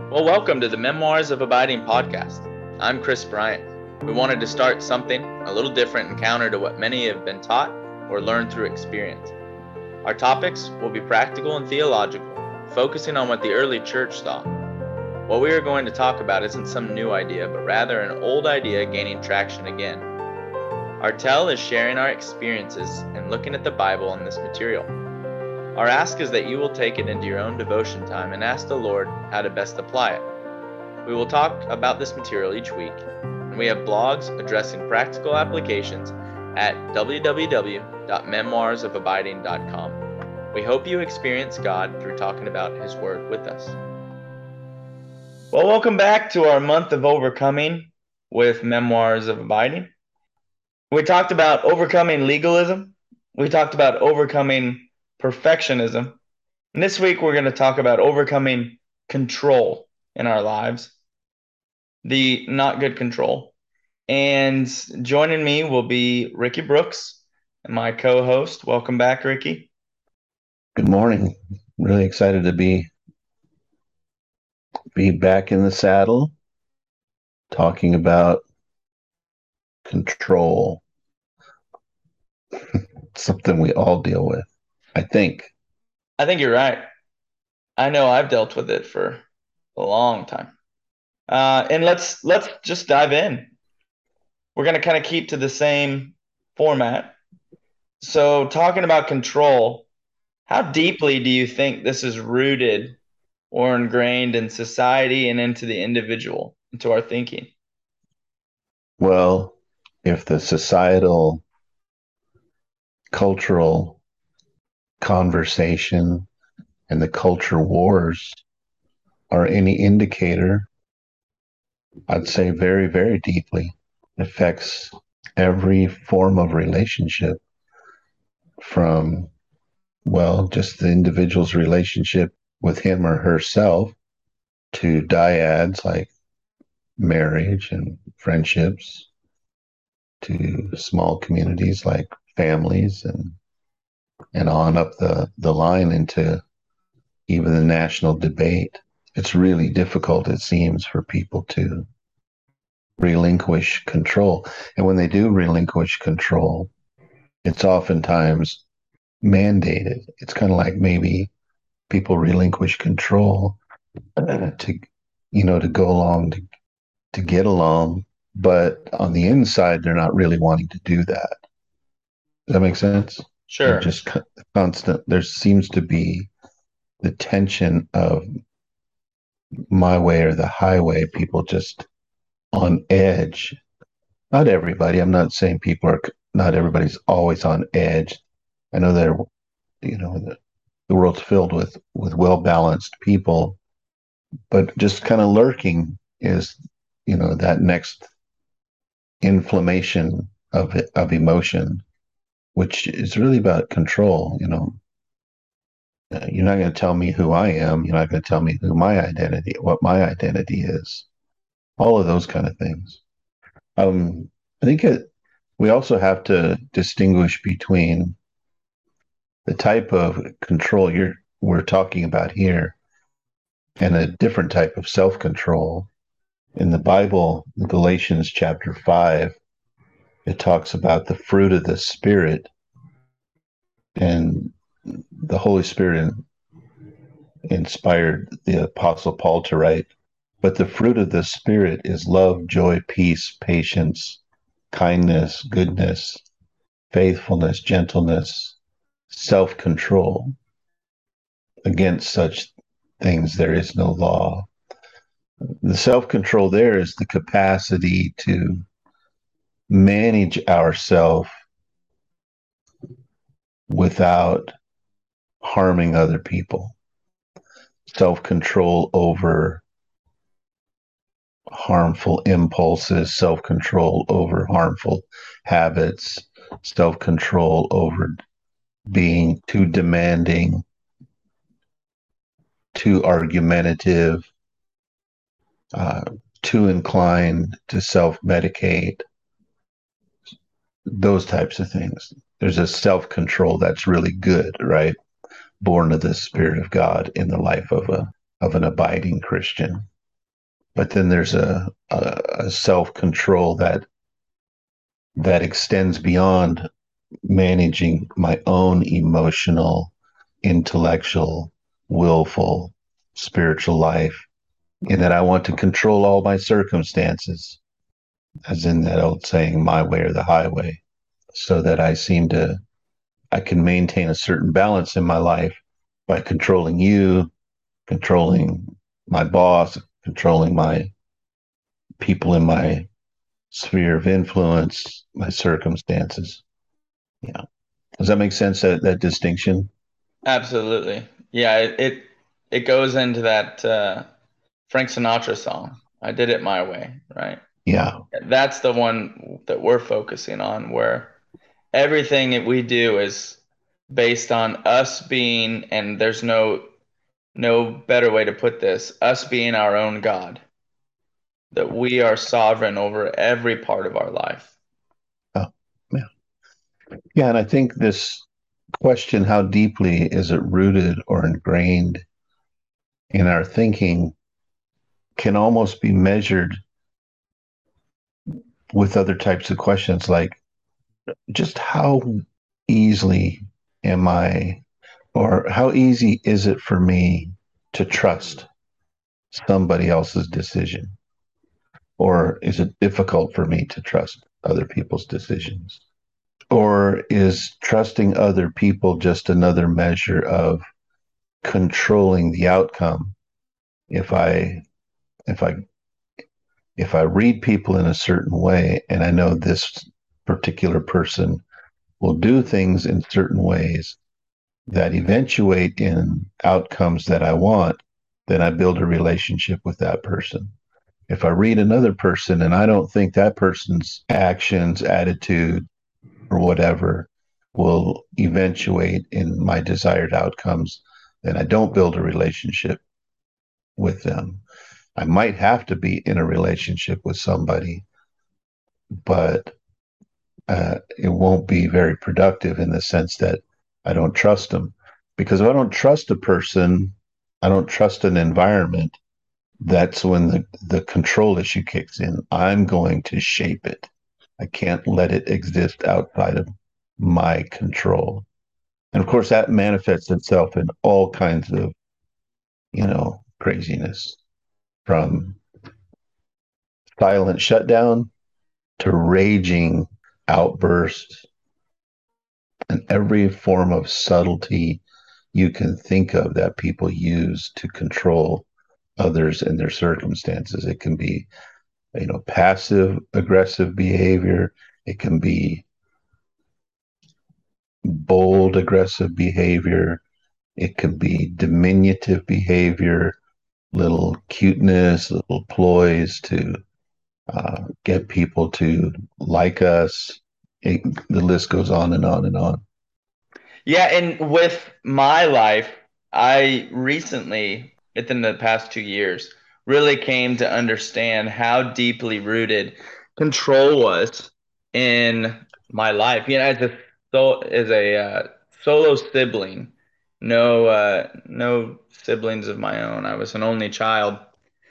Well, welcome to the Memoirs of Abiding podcast. I'm Chris Bryant. We wanted to start something a little different and counter to what many have been taught or learned through experience. Our topics will be practical and theological, focusing on what the early church thought. What we are going to talk about isn't some new idea, but rather an old idea gaining traction again. Our tell is sharing our experiences and looking at the Bible in this material. Our ask is that you will take it into your own devotion time and ask the Lord how to best apply it. We will talk about this material each week, and we have blogs addressing practical applications at www.memoirsofabiding.com. We hope you experience God through talking about His Word with us. Well, welcome back to our month of overcoming with Memoirs of Abiding. We talked about overcoming legalism. We talked about overcoming perfectionism. And this week we're going to talk about overcoming control in our lives, the not good control. And joining me will be Ricky Brooks, my co-host. Welcome back, Ricky. Good morning. Really excited to be back in the saddle, talking about control. Something we all deal with, I think. I think you're right. I know I've dealt with it for a long time. And let's just dive in. We're going to kind of keep to the same format. So, talking about control, how deeply do you think this is rooted or ingrained in society and into the individual, into our thinking? Well, if the societal, cultural conversation and the culture wars are any indicator, I'd say very, very deeply affects every form of relationship, from, well, just the individual's relationship with him or herself to dyads like marriage and friendships, to small communities like families, and on up the line into even the national debate. It's really difficult, it seems, for people to relinquish control. And when they do relinquish control, it's oftentimes mandated. It's kind of like maybe people relinquish control to, to go along, to get along, but on the inside, they're not really wanting to do that. Does that make sense? They're Sure. just constant. There seems to be the tension of my way or the highway, people just on edge. Not everybody. I'm not saying not everybody's always on edge. I know that, the world's filled with well-balanced people, but just kind of lurking is, that next inflammation of emotion, which is really about control. You're not going to tell me who I am. You're not going to tell me what my identity is. All of those kind of things. I think we also have to distinguish between the type of control we're talking about here and a different type of self-control. In the Bible, in Galatians chapter 5, it talks about the fruit of the Spirit, and the Holy Spirit inspired the Apostle Paul to write, but the fruit of the Spirit is love, joy, peace, patience, kindness, goodness, faithfulness, gentleness, self-control. Against such things there is no law. The self-control there is the capacity to manage ourselves without harming other people. Self-control over harmful impulses, self-control over harmful habits, self-control over being too demanding, too argumentative, too inclined to self-medicate, those types of things. There's a self-control that's really good, right? Born of the Spirit of God in the life of an abiding Christian. but then there's a self-control that extends beyond managing my own emotional, intellectual, willful, spiritual life, in that I want to control all my circumstances, as in that old saying, my way or the highway, so that I can maintain a certain balance in my life by controlling you, controlling my boss, controlling my people in my sphere of influence, my circumstances. Yeah. Does that make sense, that distinction? Absolutely. Yeah, it goes into that Frank Sinatra song, I Did It My Way, right? Yeah. That's the one that we're focusing on, where everything that we do is based on us being, and there's no better way to put this, us being our own God, that we are sovereign over every part of our life. Oh, yeah. Yeah. And I think this question, how deeply is it rooted or ingrained in our thinking, can almost be measured with other types of questions like just how easily am I, or how easy is it for me to trust somebody else's decision? Or is it difficult for me to trust other people's decisions? Or is trusting other people just another measure of controlling the outcome? If I if I if I read people in a certain way and I know this particular person will do things in certain ways that eventuate in outcomes that I want, then I build a relationship with that person. If I read another person and I don't think that person's actions, attitude, or whatever will eventuate in my desired outcomes, then I don't build a relationship with them. I might have to be in a relationship with somebody, but it won't be very productive in the sense that I don't trust them. Because if I don't trust a person, I don't trust an environment, that's when the control issue kicks in. I'm going to shape it. I can't let it exist outside of my control. And of course, that manifests itself in all kinds of, craziness, from silent shutdown to raging outbursts and every form of subtlety you can think of that people use to control others and their circumstances. It can be, passive aggressive behavior. It can be bold aggressive behavior. It can be diminutive behavior, little cuteness, little ploys to get people to like us. The list goes on and on and on. Yeah, and with my life, I recently, within the past 2 years, really came to understand how deeply rooted control was in my life. As a solo sibling, no siblings of my own. I was an only child.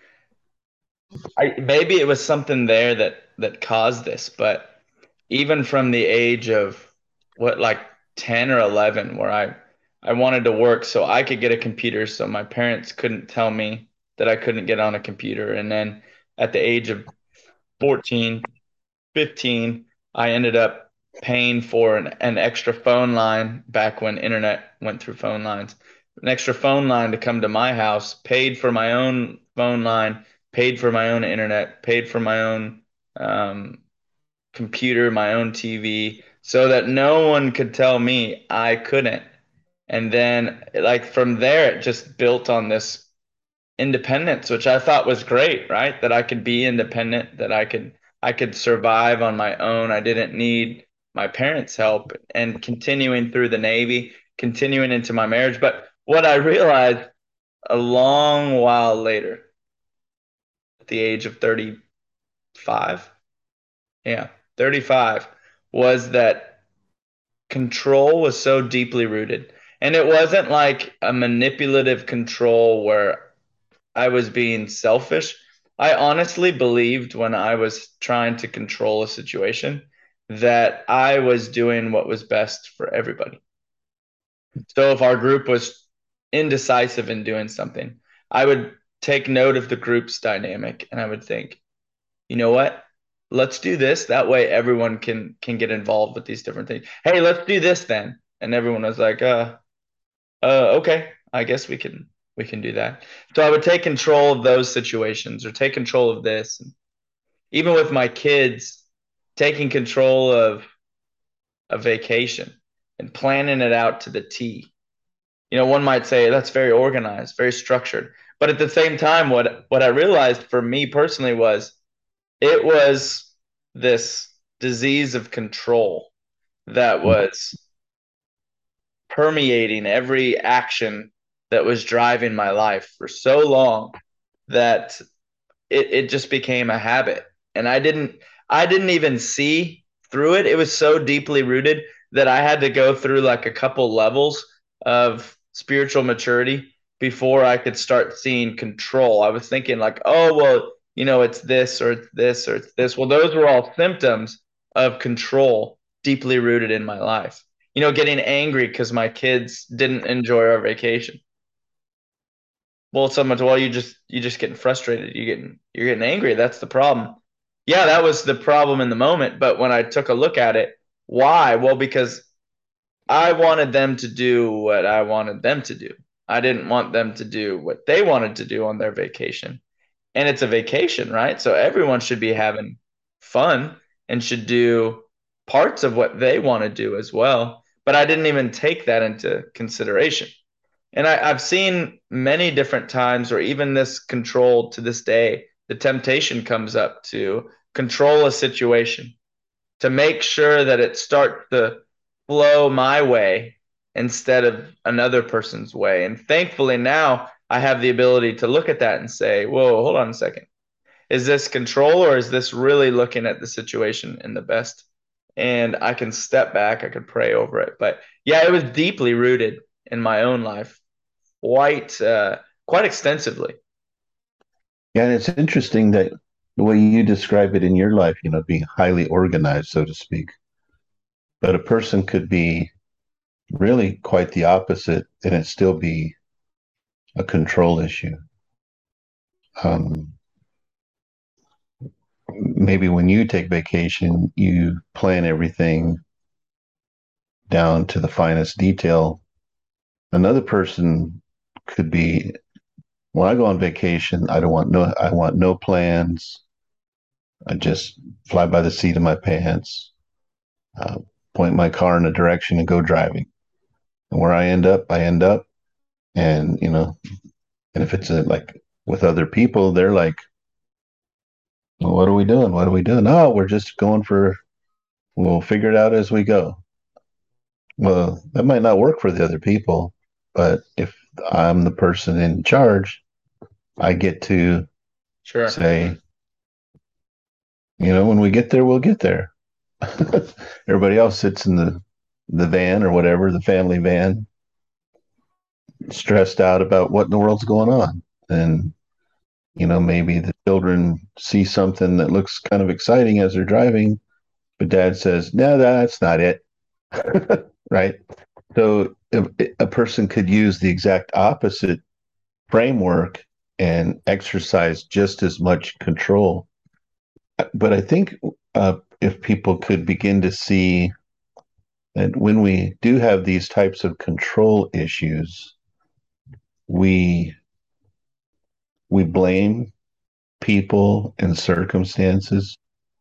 Maybe it was something there that caused this, but even from the age of what, like 10 or 11, where I wanted to work so I could get a computer so my parents couldn't tell me that I couldn't get on a computer. And then at the age of 14, 15, I ended up paying for an extra phone line back when internet went through phone lines. An extra phone line to come to my house, paid for my own phone line, paid for my own internet, paid for my own um, computer, my own TV, so that no one could tell me I couldn't. And then, like, from there, it just built on this independence, which I thought was great, right? That I could be independent, that I could survive on my own. I didn't need my parents' help, and continuing through the Navy, continuing into my marriage. But what I realized a long while later, at the age of 35, yeah, 35, was that control was so deeply rooted. And it wasn't like a manipulative control where I was being selfish. I honestly believed when I was trying to control a situation that I was doing what was best for everybody. So if our group was indecisive in doing something, I would take note of the group's dynamic and I would think, you know what? Let's do this. That way everyone can get involved with these different things. Hey, let's do this then. And everyone was like, okay, I guess we can do that. So I would take control of those situations or take control of this. Even with my kids, taking control of a vacation and planning it out to the T. One might say that's very organized, very structured. But at the same time, what I realized for me personally was it was this disease of control that was permeating every action that was driving my life for so long that it just became a habit. And I didn't even see through it. It was so deeply rooted that I had to go through like a couple levels of spiritual maturity before I could start seeing control. I was thinking like, oh well, it's this or it's this or it's this. Well, those were all symptoms of control deeply rooted in my life. Getting angry because my kids didn't enjoy our vacation. Well, someone's well, you just getting frustrated. You're getting angry. That's the problem. Yeah, that was the problem in the moment. But when I took a look at it, why? Well, because I wanted them to do what I wanted them to do. I didn't want them to do what they wanted to do on their vacation. And it's a vacation, right? So everyone should be having fun and should do parts of what they want to do as well. But I didn't even take that into consideration. And I've seen many different times, or even this control to this day, the temptation comes up to control a situation, to make sure that it starts to flow my way instead of another person's way. And thankfully now I have the ability to look at that and say, whoa, hold on a second. Is this control or is this really looking at the situation in the best? And I can step back, I could pray over it. But yeah, it was deeply rooted in my own life quite extensively. Yeah, and it's interesting that the way you describe it in your life, being highly organized, so to speak. But a person could be really quite the opposite and it still be a control issue. Um, Maybe when you take vacation, you plan everything down to the finest detail. Another person could be, when I go on vacation, I want no plans. I just fly by the seat of my pants, uh, point my car in a direction and go driving. And where I end up. And, and if it's like with other people, they're like, well, what are we doing? What are we doing? Oh, we'll figure it out as we go. Well, that might not work for the other people, but if I'm the person in charge, I get to Sure. say, when we get there, we'll get there. Everybody else sits in the van or whatever, the family van, stressed out about what in the world's going on. And, maybe the children see something that looks kind of exciting as they're driving, but dad says, no, that's not it. Right. So a person could use the exact opposite framework and exercise just as much control. But I think if people could begin to see that when we do have these types of control issues, we we blame people and circumstances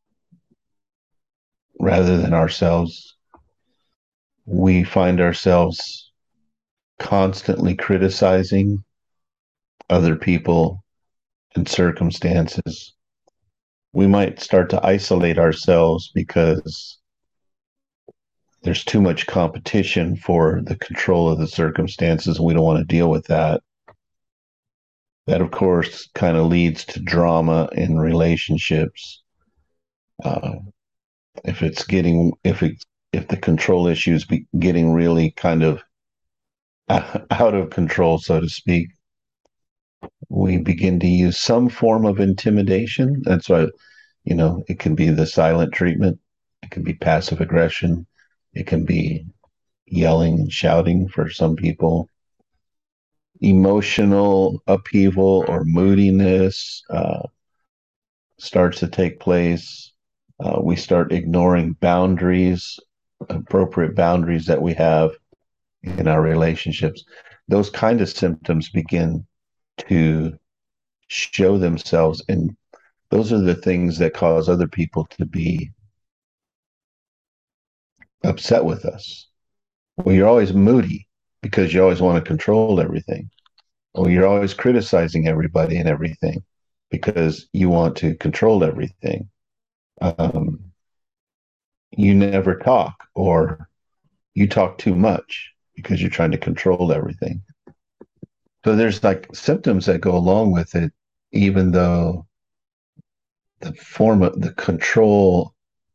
rather than ourselves. We find ourselves constantly criticizing other people and circumstances. We might start to isolate ourselves because there's too much competition for the control of the circumstances, and we don't want to deal with that. That, of course, kind of leads to drama in relationships. Uh, if the control issues be getting really kind of out of control, so to speak, we begin to use some form of intimidation. That's why, it can be the silent treatment, it can be passive aggression, it can be yelling and shouting for some people, emotional upheaval or moodiness starts to take place. We start ignoring boundaries, appropriate boundaries that we have in our relationships. Those kind of symptoms begin to show themselves, and those are the things that cause other people to be upset with us. Well, you're always moody because you always want to control everything. Or you're always criticizing everybody and everything because you want to control everything. Um, you never talk, or you talk too much because you're trying to control everything. So there's like symptoms that go along with it, even though the form of the control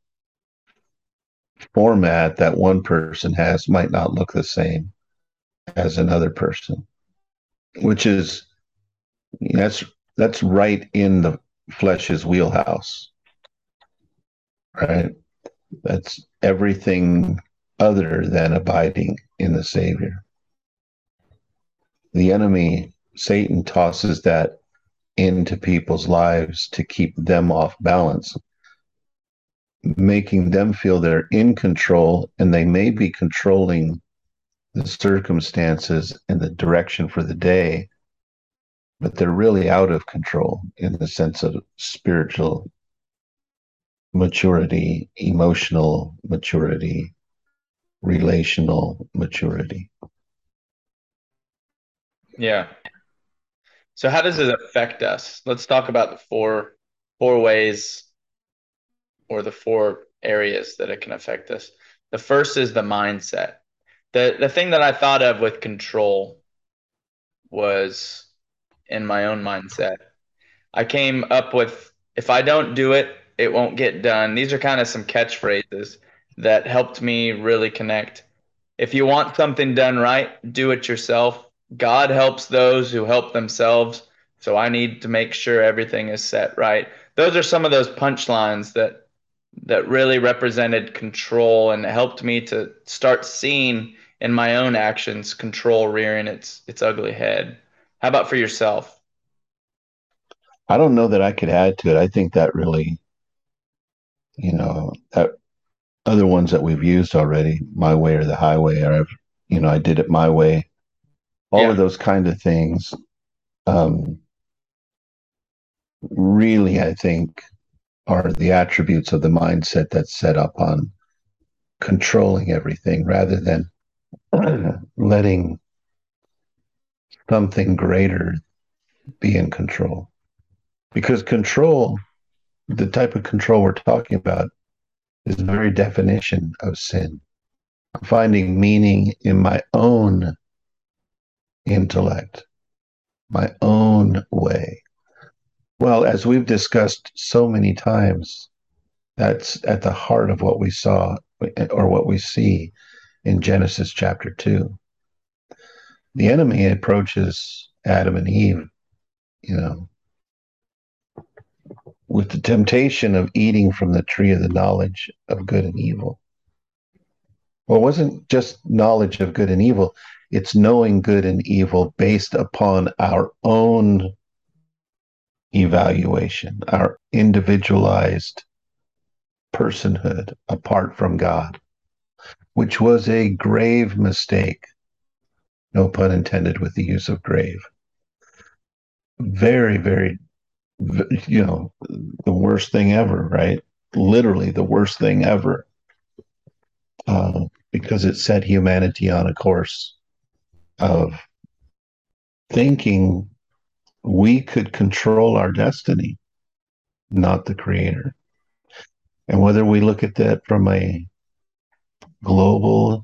format that one person has might not look the same as another person, which is that's that's right in the flesh's wheelhouse, right? That's everything other than abiding in the Savior. The enemy, Satan, tosses that into people's lives to keep them off balance, making them feel they're in control, and they may be controlling the circumstances and the direction for the day, but they're really out of control in the sense of spiritual maturity, emotional maturity, relational maturity. Yeah. So how does it affect us? Let's talk about the four ways or the four areas that it can affect us. The first is the mindset. The thing that I thought of with control was in my own mindset. I came up with, if I don't do it, it won't get done. These are kind of some catchphrases that helped me really connect. If you want something done right, do it yourself. God helps those who help themselves. So I need to make sure everything is set right. Those are some of those punchlines that really represented control and helped me to start seeing in my own actions control rearing its ugly head. How about for yourself? I don't know that I could add to it. I think that really, that other ones that we've used already, my way or the highway, or I did it my way. All Yeah. of those kind of things, um, really, I think, are the attributes of the mindset that's set up on controlling everything rather than letting something greater be in control. Because control, the type of control we're talking about, is the very definition of sin. I'm finding meaning in my own intellect, my own way. Well, as we've discussed so many times, that's at the heart of what we saw or what we see in Genesis chapter 2. The enemy approaches Adam and Eve, you know, with the temptation of eating from the tree of the knowledge of good and evil. Well, it wasn't just knowledge of good and evil, it's knowing good and evil based upon our own evaluation, our individualized personhood apart from God, which was a grave mistake. No pun intended with the use of grave. Very, very, the worst thing ever, right? Literally the worst thing ever, because it set humanity on a course of thinking we could control our destiny, not the creator. And whether we look at that from a global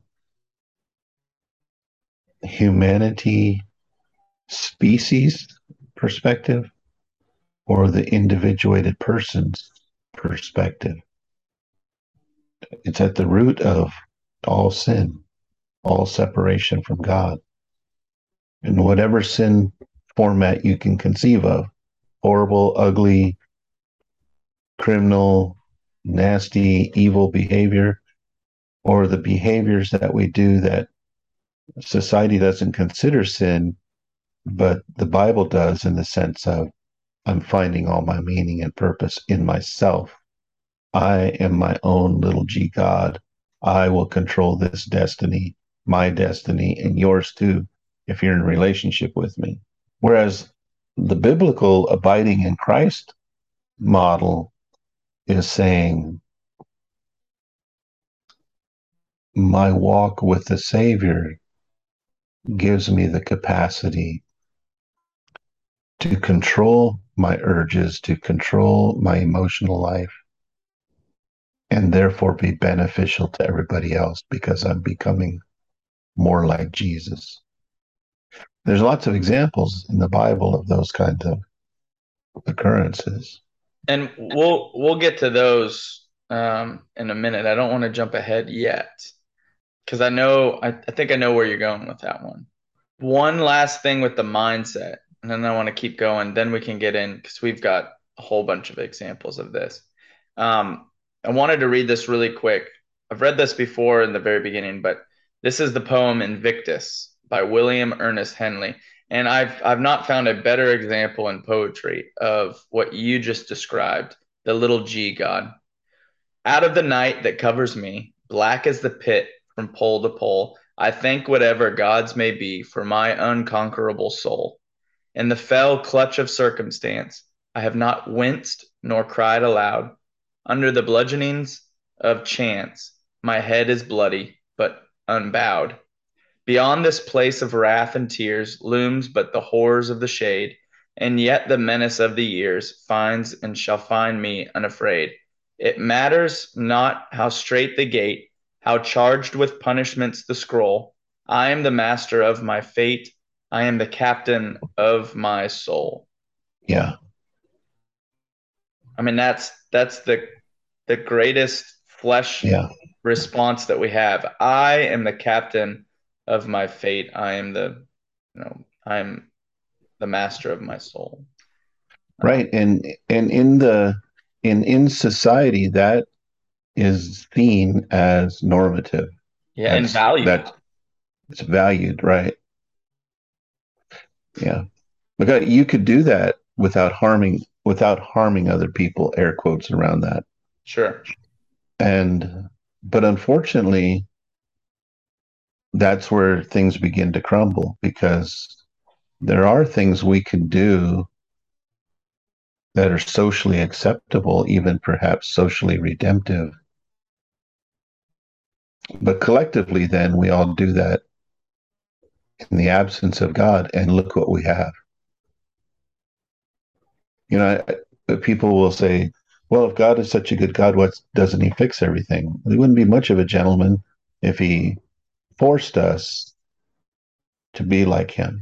humanity species perspective or the individuated person's perspective, it's at the root of all sin, all separation from God. And whatever sin format you can conceive of: horrible, ugly, criminal, nasty, evil behavior, or the behaviors that we do that society doesn't consider sin, but the Bible does, in the sense of I'm finding all my meaning and purpose in myself. I am my own little g God. I will control this destiny, my destiny, and yours too, if you're in a relationship with me. Whereas the biblical abiding in Christ model is saying, my walk with the Savior gives me the capacity to control my urges, to control my emotional life, and therefore be beneficial to everybody else because I'm becoming more like Jesus. There's lots of examples in the Bible of those kinds of occurrences. And we'll get to those in a minute. I don't want to jump ahead yet because I think I know where you're going with that one. One last thing with the mindset, and then I want to keep going. Then we can get in because we've got a whole bunch of examples of this. I wanted to read this really quick. I've read this before in the very beginning, but this is the poem Invictus by William Ernest Henley. And I've not found a better example in poetry of what you just described, the little G God. Out of the night that covers me, black as the pit from pole to pole, I thank whatever gods may be for my unconquerable soul. In the fell clutch of circumstance, I have not winced nor cried aloud. Under the bludgeonings of chance, my head is bloody, but unbowed. Beyond this place of wrath and tears looms but the horrors of the shade, and yet the menace of the years finds and shall find me unafraid. It matters not how strait the gate, how charged with punishments the scroll. I am the master of my fate. I am the captain of my soul. Yeah. I mean, that's the greatest flesh Yeah. response that we have. I am the captain of my fate. I'm the master of my soul. Right. And in society, that is seen as normative. Yeah, and value. That's it's valued, right? Yeah. Because you could do that without harming other people, air quotes around that. Sure. And but unfortunately, that's where things begin to crumble, because there are things we can do that are socially acceptable, even perhaps socially redemptive. But collectively, then we all do that in the absence of God, and look what we have. People will say, well, if God is such a good God, what doesn't he fix everything? He wouldn't be much of a gentleman if he forced us to be like him.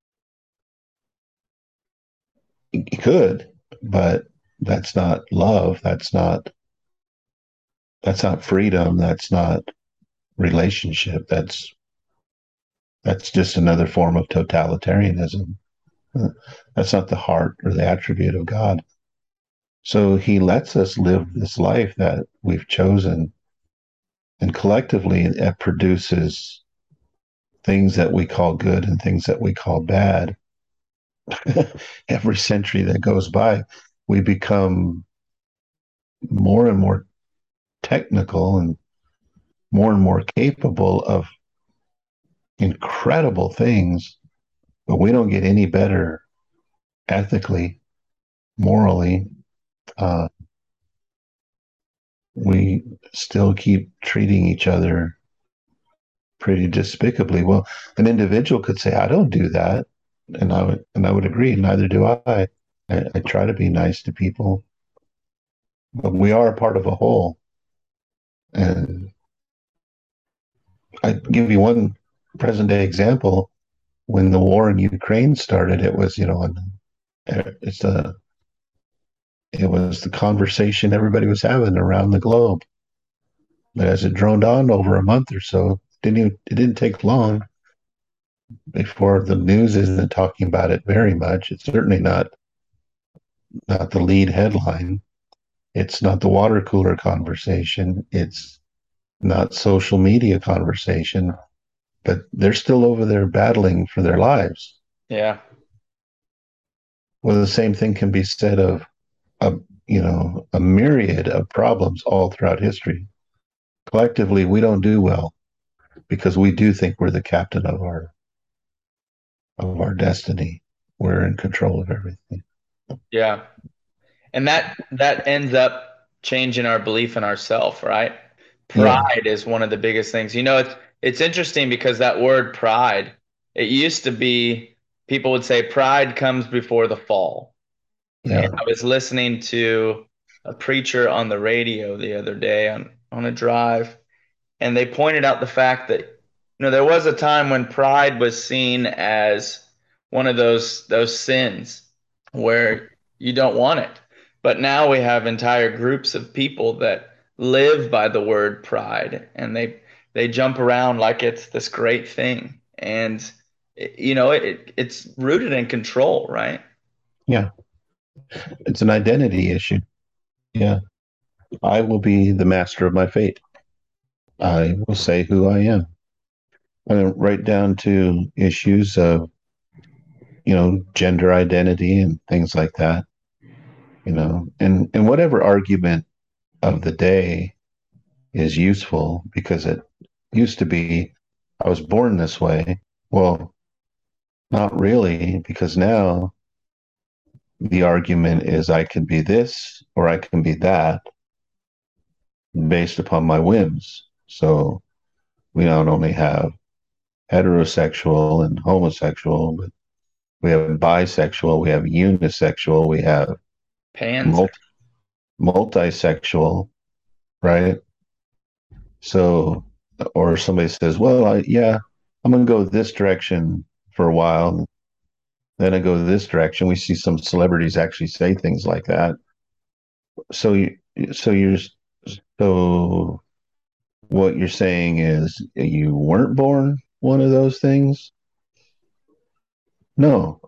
He could, but that's not love. That's not freedom. That's not relationship. That's just another form of totalitarianism. That's not the heart or the attribute of God. So he lets us live this life that we've chosen, and collectively it produces things that we call good and things that we call bad. Every century that goes by, we become more and more technical and more capable of incredible things, but we don't get any better ethically, morally. Uh, we still keep treating each other pretty despicably. Well, an individual could say, "I don't do that," and I would agree. Neither do I. I try to be nice to people, but we are a part of a whole. And I give you one present day example. When the war in Ukraine started, it was it's a it was the conversation everybody was having around the globe. But as it droned on over a month or so, it didn't take long. before the news isn't talking about it very much. It's certainly not the lead headline. It's not the water cooler conversation. It's not social media conversation, but they're still over there battling for their lives. Yeah. Well, the same thing can be said of a a myriad of problems all throughout history. Collectively, we don't do well because we do think we're the captain of our destiny. We're in control of everything. Yeah. And that ends up changing our belief in ourselves, right? Yeah, Pride is one of the biggest things. It's interesting because that word pride, it used to be people would say pride comes before the fall. And yeah, I was listening to a preacher on the radio the other day on a drive, and they pointed out the fact that there was a time when pride was seen as one of those sins where you don't want it. But now we have entire groups of people that live by the word pride, and they jump around like it's this great thing. And it's rooted in control, right? yeah. It's an identity issue. Yeah. I will be the master of my fate. I will say who I am. And right down to issues of, gender identity and things like that, and whatever argument of the day is useful because it used to be, I was born this way. Well, not really, because now the argument is I can be this or I can be that based upon my whims. So we not only have heterosexual and homosexual, but we have bisexual, we have unisexual, we have Pans. multi- multisexual, right? So, or somebody says, well, yeah, I'm going to go this direction for a while. Then I go this direction. We see some celebrities actually say things like that. So you're, so what you're saying is you weren't born one of those things? No.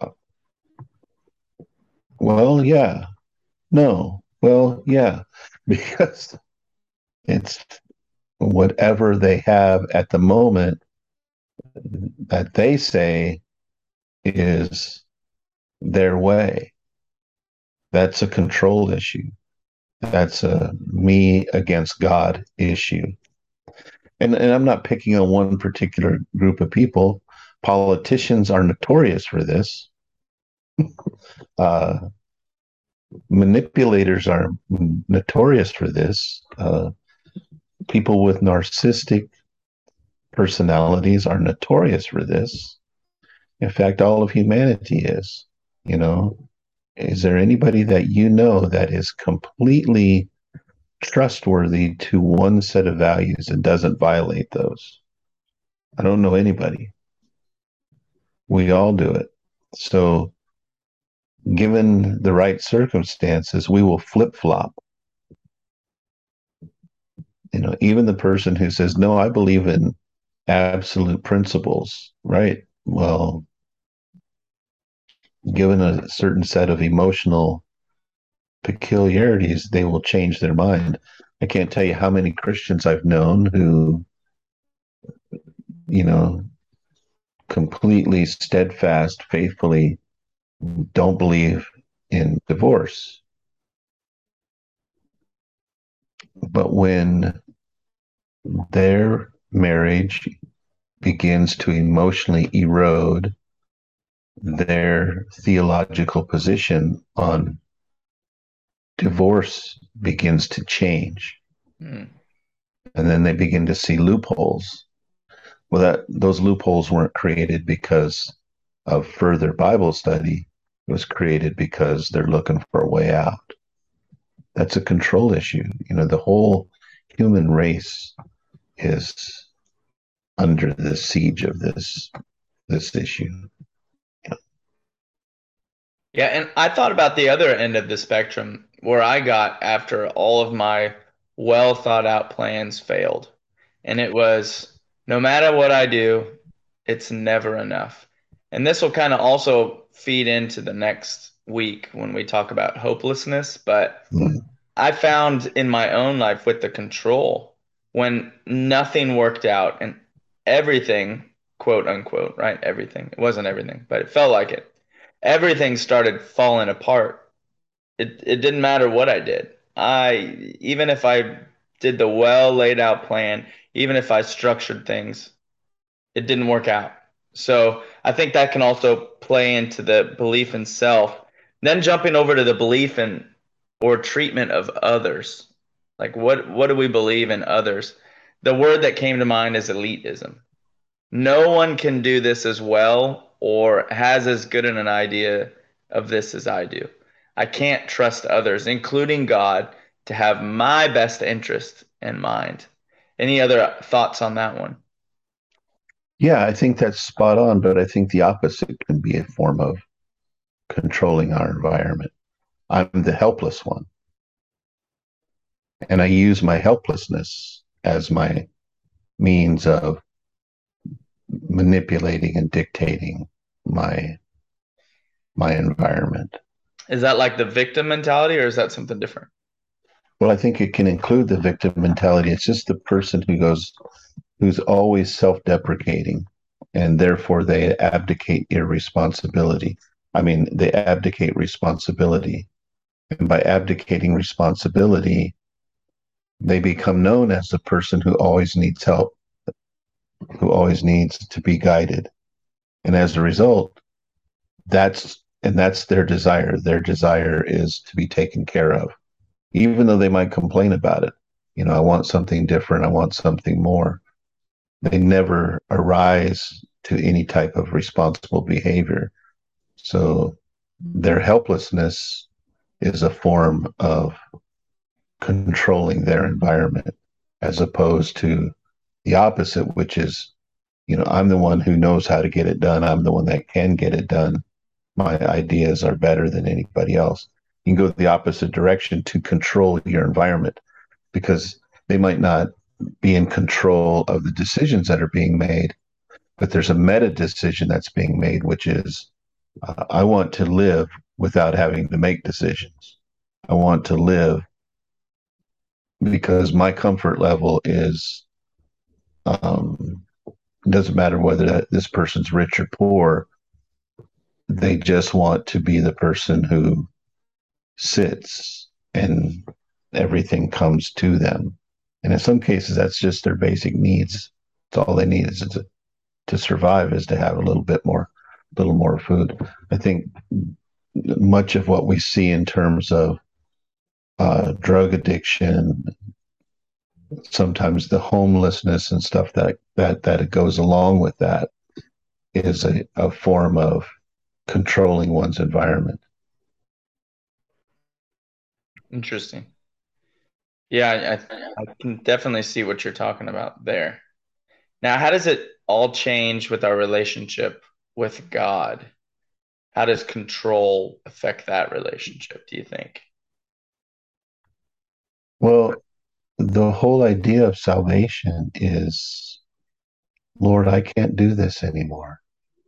Well, yeah. No. Well, yeah. Because it's whatever they have at the moment that they say is their way. That's a control issue. That's a me against God issue. And I'm not picking on one particular group of people. Politicians are notorious for this. Uh, Manipulators are notorious for this. People with narcissistic personalities are notorious for this. In fact, all of humanity is. You know, is there anybody that that is completely trustworthy to one set of values and doesn't violate those? I don't know anybody. We all do it. So, given the right circumstances, we will flip flop. Even the person who says, no, I believe in absolute principles, right? Well, given a certain set of emotional peculiarities, they will change their mind. I can't tell you how many Christians I've known who, you know, completely steadfast, faithfully don't believe in divorce. But when their marriage begins to emotionally erode, their theological position on divorce begins to change. Hmm. And then they begin to see loopholes. Well, those loopholes weren't created because of further Bible study. It was created because they're looking for a way out. That's a control issue. The whole human race is under the siege of this issue. Yeah, and I thought about the other end of the spectrum where I got after all of my well thought out plans failed. And it was no matter what I do, it's never enough. And this will kind of also feed into the next week when we talk about hopelessness. But Mm. I found in my own life with the control, when nothing worked out and everything, quote unquote, right? Everything. It wasn't everything, but it felt like it. Everything started falling apart. It didn't matter what I did. Even if I did the well laid out plan, even if I structured things, it didn't work out. So I think that can also play into the belief in self. Then jumping over to the belief in or treatment of others. Like what do we believe in others? The word that came to mind is elitism. No one can do this as well or has as good an idea of this as I do. I can't trust others, including God, to have my best interest in mind. Any other thoughts on that one? Yeah, I think that's spot on, but I think the opposite can be a form of controlling our environment. I'm the helpless one, and I use my helplessness as my means of manipulating and dictating my my environment. Is that like the victim mentality or is that something different? Well, I think it can include the victim mentality. It's just the person who's always self-deprecating, and therefore they abdicate irresponsibility. I mean, they abdicate responsibility, and by abdicating responsibility, they become known as the person who always needs help, who always needs to be guided. And as a result, that's their desire. Their desire is to be taken care of, even though they might complain about it. You know, I want something different. I want something more. They never arise to any type of responsible behavior. So their helplessness is a form of controlling their environment, as opposed to the opposite, which is, you know, I'm the one who knows how to get it done. I'm the one that can get it done. My ideas are better than anybody else. You can go the opposite direction to control your environment, because they might not be in control of the decisions that are being made, but there's a meta decision that's being made, which is I want to live without having to make decisions. I want to live because my comfort level is it doesn't matter whether this person's rich or poor. They just want to be the person who sits and everything comes to them. And in some cases, that's just their basic needs. It's all they need is to survive, is to have a little more food. I think much of what we see in terms of drug addiction, sometimes the homelessness and stuff that it goes along with that, is a form of controlling one's environment. Interesting. Yeah, I can definitely see what you're talking about there. Now, how does it all change with our relationship with God? How does control affect that relationship, do you think? Well, the whole idea of salvation is, Lord, I can't do this anymore.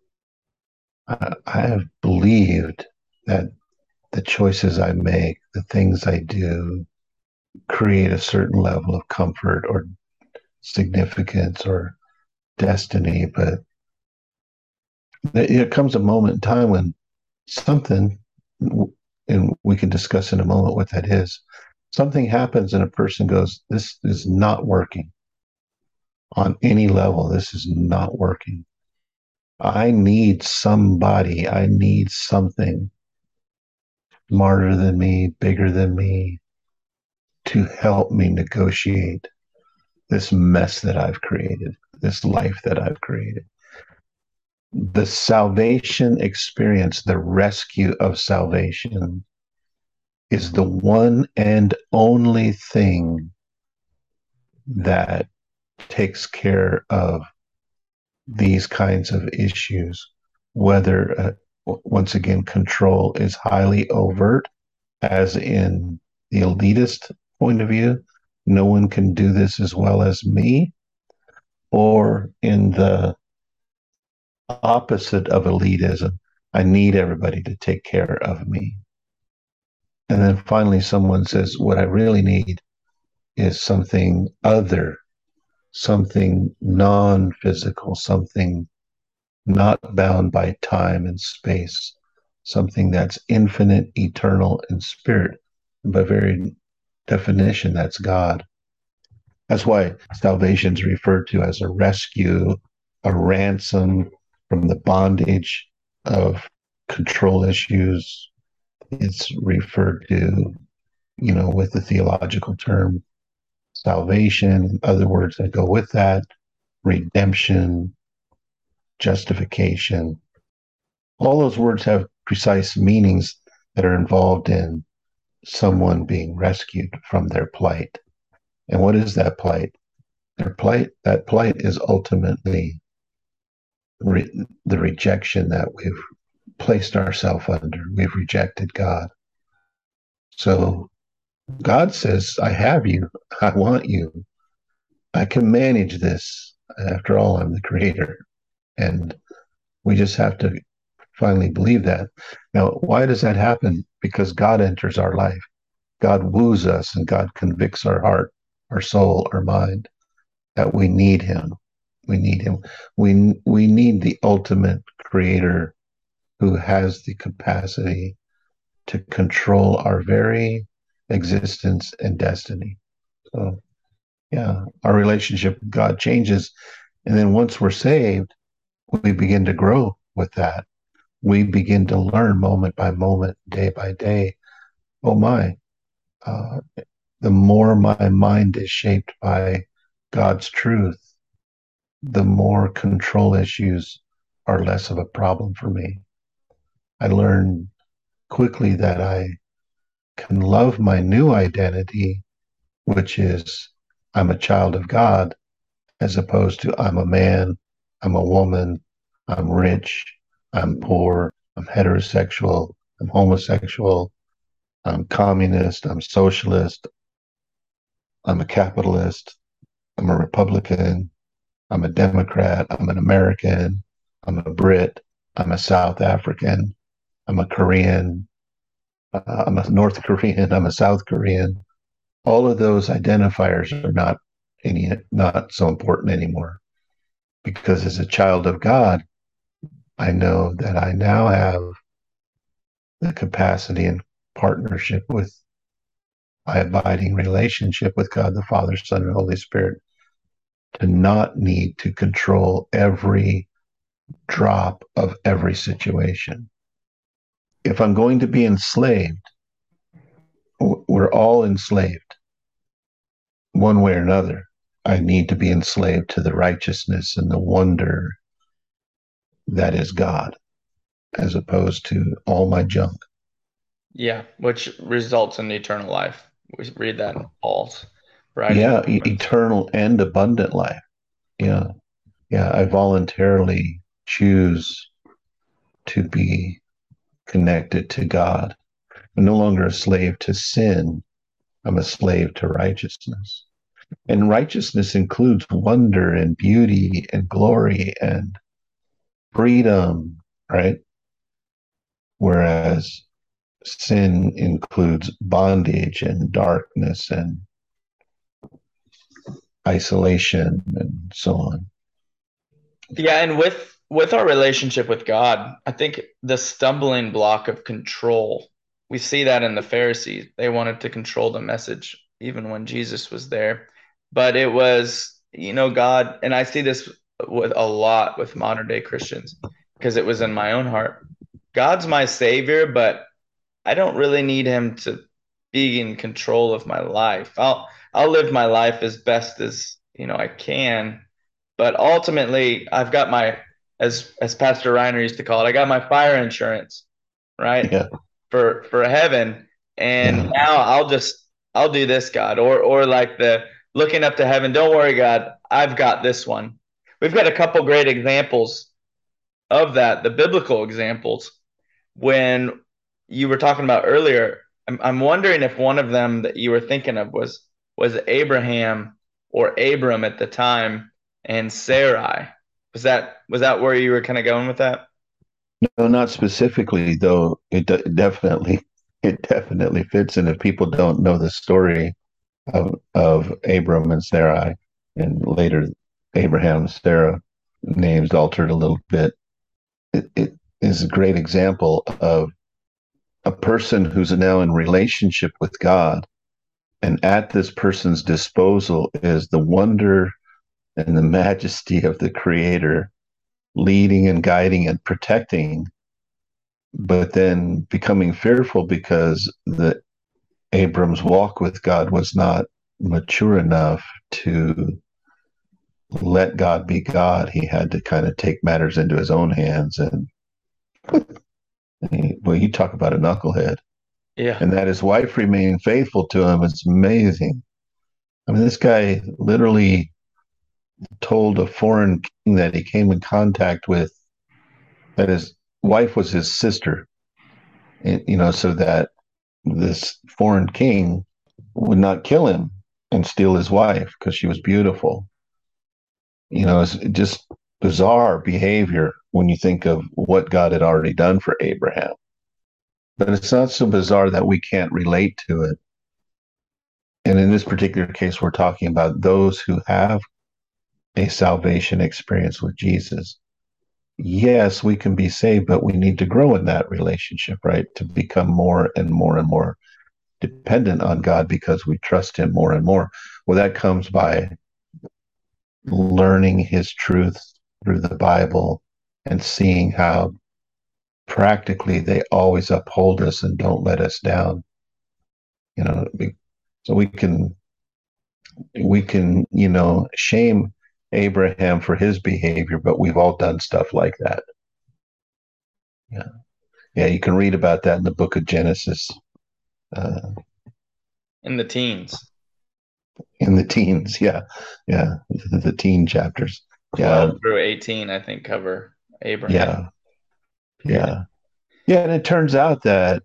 I have believed that the choices I make, the things I do, create a certain level of comfort or significance or destiny. But there comes a moment in time when something, and we can discuss in a moment what that is, something happens and a person goes, this is not working on any level. This is not working. I need somebody, I need something smarter than me, bigger than me, to help me negotiate this mess that I've created, this life that I've created. The salvation experience, the rescue of salvation, is the one and only thing that takes care of these kinds of issues, whether, once again, control is highly overt, as in the elitist point of view, no one can do this as well as me, or in the opposite of elitism. I need everybody to take care of me. And then finally, someone says, what I really need is something other, something non physical, something not bound by time and space, something that's infinite, eternal, and spirit. By very definition, that's God. That's why salvation is referred to as a rescue, a ransom from the bondage of control issues. It's referred to, with the theological term salvation, other words that go with that, redemption, justification. All those words have precise meanings that are involved in someone being rescued from their plight. And what is that plight? That plight is ultimately the rejection that we've placed ourselves under. We've rejected God. So God says, I have you. I want you. I can manage this. After all, I'm the creator. And we just have to finally believe that. Now, why does that happen? Because God enters our life. God woos us and God convicts our heart, our soul, our mind that we need him. We need him. We need the ultimate creator who has the capacity to control our very existence and destiny. So, yeah, our relationship with God changes. And then once we're saved, we begin to grow with that. We begin to learn moment by moment, day by day. Oh my, uh, the more my mind is shaped by God's truth, the more control issues are less of a problem for me. I learn quickly that I can love my new identity, which is I'm a child of God, as opposed to I'm a man, I'm a woman, I'm rich, I'm poor, I'm heterosexual, I'm homosexual, I'm communist, I'm socialist, I'm a capitalist, I'm a Republican, I'm a Democrat, I'm an American, I'm a Brit, I'm a South African, I'm a Korean, I'm a North Korean, I'm a South Korean. All of those identifiers are not so important anymore because as a child of God, I know that I now have the capacity and partnership with my abiding relationship with God the Father, Son, and Holy Spirit to not need to control every drop of every situation. If I'm going to be enslaved, we're all enslaved one way or another. I need to be enslaved to the righteousness and the wonder that is God, as opposed to all my junk. Yeah, which results in eternal life. We read that in Paul's writing. Yeah, eternal and abundant life. Yeah, yeah. I voluntarily choose to be connected to God. I'm no longer a slave to sin. I'm a slave to righteousness. And righteousness includes wonder and beauty and glory and freedom, right? Whereas sin includes bondage and darkness and isolation and so on. Yeah, and with our relationship with God, I think the stumbling block of control, we see that in the Pharisees. They wanted to control the message even when Jesus was there. But it was, God, and I see this with a lot with modern day Christians because it was in my own heart. God's my savior, but I don't really need him to be in control of my life. I'll live my life as best as, I can, but ultimately I've got my as Pastor Reiner used to call it, I got my fire insurance, right? Yeah, For heaven. And yeah, now I'll do this, God, or like the looking up to heaven, don't worry, God, I've got this one. We've got a couple great examples of that, the biblical examples when you were talking about earlier, I'm wondering if one of them that you were thinking of was Abraham or Abram at the time and Sarai. Was that where you were kind of going with that? No, not specifically, though. It definitely fits. And if people don't know the story of Abram and Sarai, and later Abraham and Sarah names altered a little bit, it is a great example of a person who's now in relationship with God, and at this person's disposal is the wonder and the majesty of the Creator, leading and guiding and protecting, but then becoming fearful because the Abram's walk with God was not mature enough to let God be God. He had to kind of take matters into his own hands. And well, you talk about a knucklehead. Yeah. And that his wife remained faithful to him. It's amazing. I mean, this guy literally told a foreign king that he came in contact with that his wife was his sister, so that this foreign king would not kill him and steal his wife because she was beautiful. It's just bizarre behavior when you think of what God had already done for Abraham. But it's not so bizarre that we can't relate to it. And in this particular case, we're talking about those who have a salvation experience with Jesus. Yes, we can be saved, but we need to grow in that relationship, right? To become more and more and more dependent on God because we trust Him more and more. Well, that comes by learning His truth through the Bible and seeing how practically they always uphold us and don't let us down. You know, so we can shame Abraham for his behavior, but we've all done stuff like that. Yeah, yeah, you can read about that in the book of Genesis, uh, In the teens. in the teens. Yeah, yeah, the teen chapters. Yeah, 12 through 18, I think, cover Abraham yeah, period. yeah, yeah. And it turns out that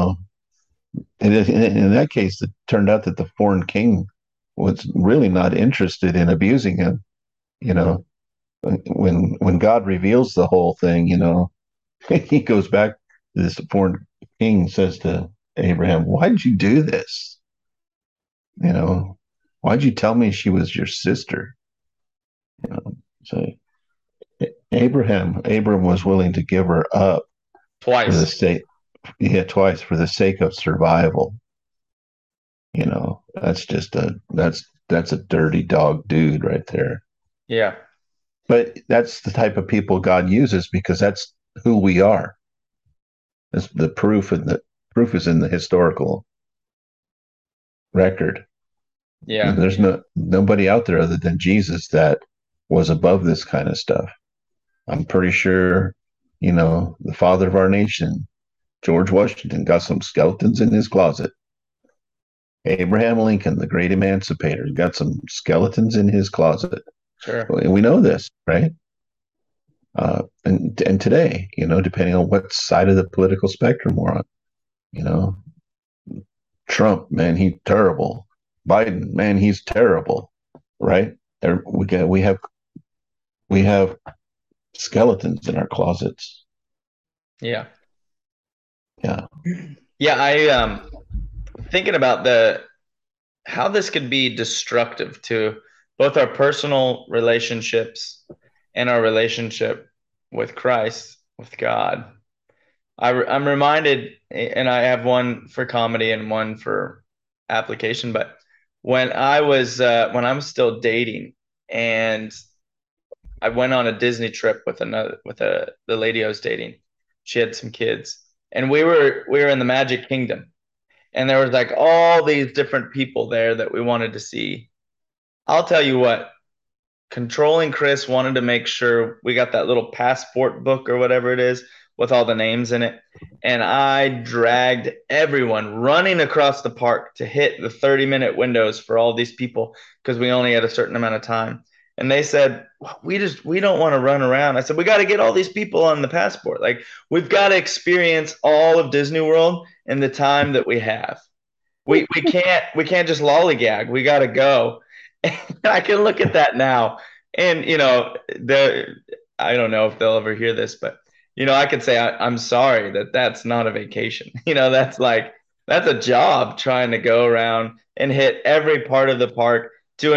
in that case, it turned out that the foreign king was really not interested in abusing him. You know, when God reveals the whole thing, he goes back to this foreign king, says to Abraham, "Why did you do this? You know, why did you tell me she was your sister?" You know, so Abram was willing to give her up for the Twice. sake, yeah, twice for the sake of survival. That's a dirty dog dude right there. Yeah. But that's the type of people God uses because that's who we are. That's the proof, and the proof is in the historical record. Yeah. There's nobody out there other than Jesus that was above this kind of stuff. I'm pretty sure, the father of our nation, George Washington, got some skeletons in his closet. Abraham Lincoln, the great emancipator, got some skeletons in his closet. Sure. And we know this, right? And today, depending on what side of the political spectrum we're on, you know, Trump, man, he's terrible. Biden, man, he's terrible, right? We have skeletons in our closets. Yeah. Yeah, Yeah, I thinking about the how this could be destructive to both our personal relationships and our relationship with Christ, with God. I'm reminded, and I have one for comedy and one for application, but when I was still dating, and I went on a Disney trip with the lady I was dating. She had some kids, and we were in the Magic Kingdom, and there was like all these different people there that we wanted to see. I'll tell you what, controlling Chris wanted to make sure we got that little passport book or whatever it is with all the names in it. And I dragged everyone running across the park to hit the 30-minute windows for all these people because we only had a certain amount of time. And they said, we don't want to run around. I said, we got to get all these people on the passport. Like, we've got to experience all of Disney World in the time that we have. We can't just lollygag. We got to go. And I can look at that now, and I don't know if they'll ever hear this, but I could say I'm sorry that that's not a vacation. That's a job trying to go around and hit every part of the park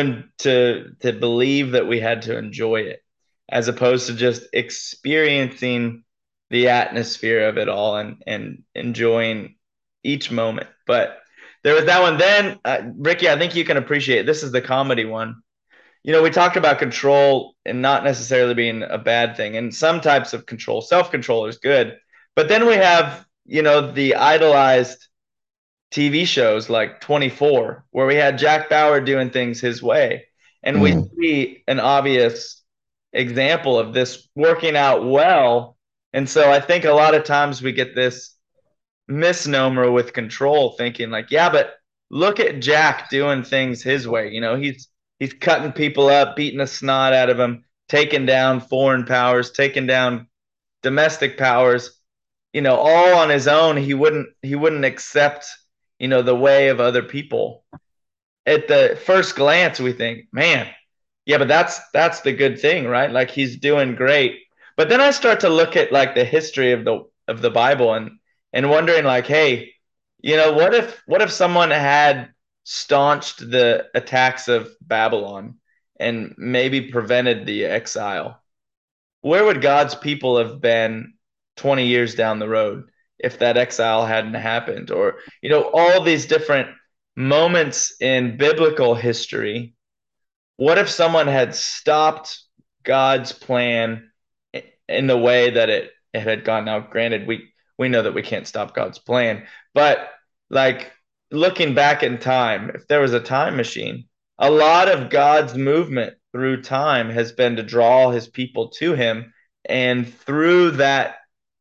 to believe that we had to enjoy it, as opposed to just experiencing the atmosphere of it all and enjoying each moment. But there was that one. Then, Ricky, I think you can appreciate it. This is the comedy one. We talked about control and not necessarily being a bad thing. And some types of control, self-control is good. But then we have, the idolized TV shows like 24, where we had Jack Bauer doing things his way. And we see an obvious example of this working out well. And so I think a lot of times we get this misnomer with control, thinking like, yeah, but look at Jack doing things his way. He's cutting people up, beating the snot out of them, taking down foreign powers, taking down domestic powers, all on his own. He wouldn't accept, the way of other people. At the first glance, we think, man, yeah, but that's the good thing, right? Like he's doing great. But then I start to look at like the history of the Bible and wondering like, hey, what if someone had staunched the attacks of Babylon and maybe prevented the exile? Where would God's people have been 20 years down the road if that exile hadn't happened? Or, all these different moments in biblical history. What if someone had stopped God's plan in the way that it had gone? Now, granted, we know that we can't stop God's plan, but like looking back in time, if there was a time machine, a lot of God's movement through time has been to draw his people to him. And through that,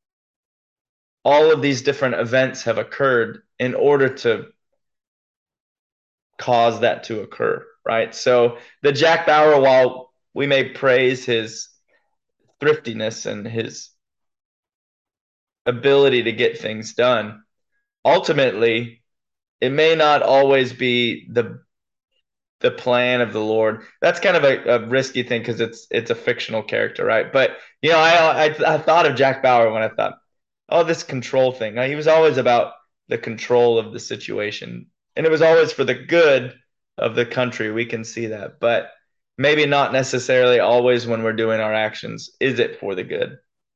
all of these different events have occurred in order to cause that to occur, right? So the Jack Bauer, while we may praise his thriftiness and his ability to get things done, ultimately, it may not always be the plan of the Lord. That's kind of a risky thing because it's a fictional character, right? But I thought of Jack Bauer when I thought, oh, this control thing. He was always about the control of the situation, and it was always for the good of the country. We can see that, but maybe not necessarily always when we're doing our actions. Is it for the good?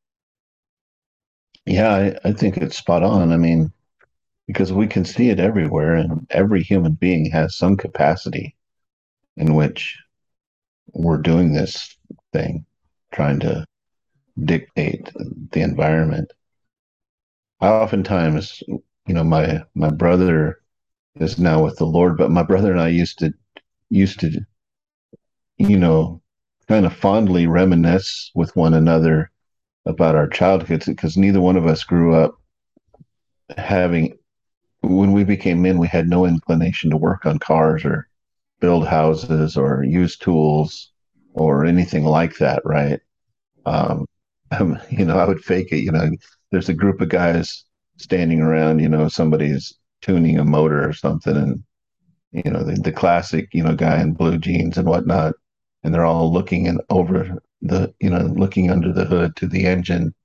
Yeah, I think it's spot on. I mean, because we can see it everywhere, and every human being has some capacity in which we're doing this thing, trying to dictate the environment. I oftentimes, my brother is now with the Lord, but my brother and I used to, you know, kind of fondly reminisce with one another about our childhoods because neither one of us grew up having. When we became men, we had no inclination to work on cars or build houses or use tools or anything like that, right? Um, I would fake it. There's a group of guys standing around. Somebody's tuning a motor or something, and the classic, guy in blue jeans and whatnot, and they're all looking in over looking under the hood to the engine.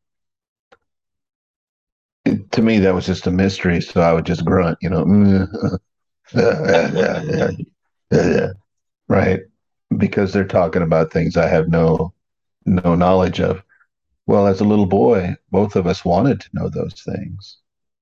To me, that was just a mystery, so I would just grunt, right, because they're talking about things I have no knowledge of. Well, as a little boy, both of us wanted to know those things.